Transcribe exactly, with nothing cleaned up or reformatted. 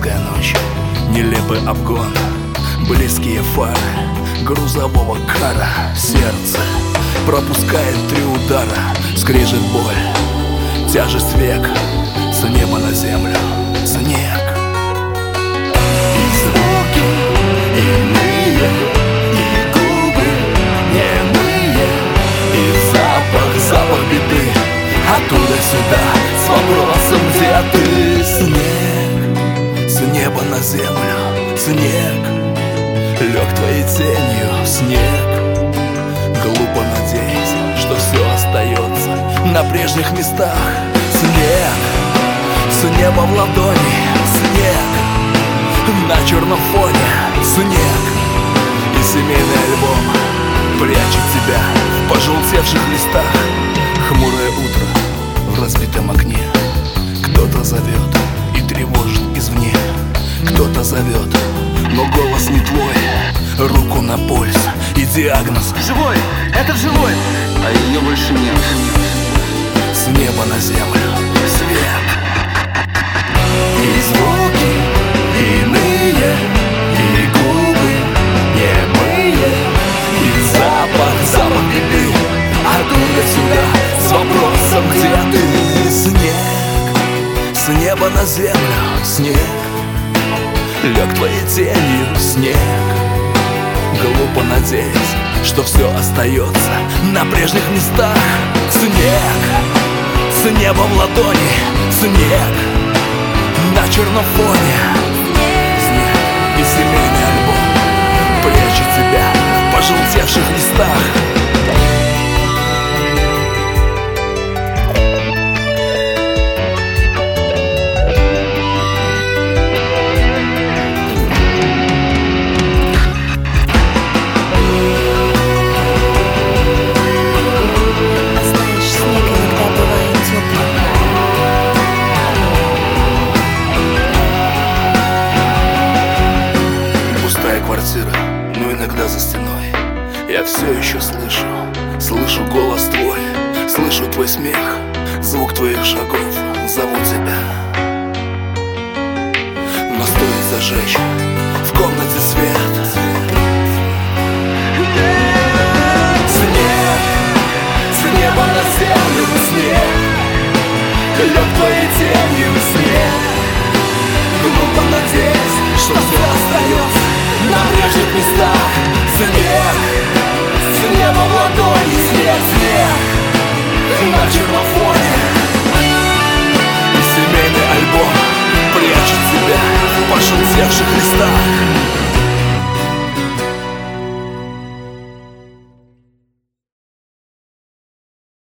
Ноябрьская ночь, нелепый обгон, близкие фары грузового кара. Сердце пропускает три удара, скрежет боль, тяжесть век, с неба на землю снег. И звуки иные, и губы немые, и запах, запах беды, оттуда сюда с вопросом, где ты? Снег, с неба на землю снег, лег твоей тенью снег. Глупо надеясь, что все остается на прежних местах. Снег, с неба в ладони снег, на черном фоне снег. И семейный альбом прячет тебя в пожелтевших листах. Хмурое утро в разбитом окне, кто-то зовет и тревожит извне. Кто-то зовет, но голос не твой, руку на пульс и диагноз: живой, это живой, а ее больше нет. С неба на землю свет. И звуки иные, и губы немые, и запах, запах беды, оттуда сюда с вопросом, где ты? Снег, с неба на землю снег, лег твоей тенью снег. Глупо надеясь, что все остается на прежних местах. Снег, с неба в ладони снег, на черном фоне снег. И семейный альбом прячет тебя в пожелтевших листах. Квартира, но иногда за стеной я все еще слышу, слышу голос твой, слышу твой смех, звук твоих шагов зовут тебя. Но стоит зажечь в комнате свет. Снег, с неба на землю снег, лег твоей тенью снег. Глупо надеясь, что все остается на прежних местах. Снег, с неба в ладони снег, снег, на черном фоне. И семейный альбом прячет тебя в пожелтевших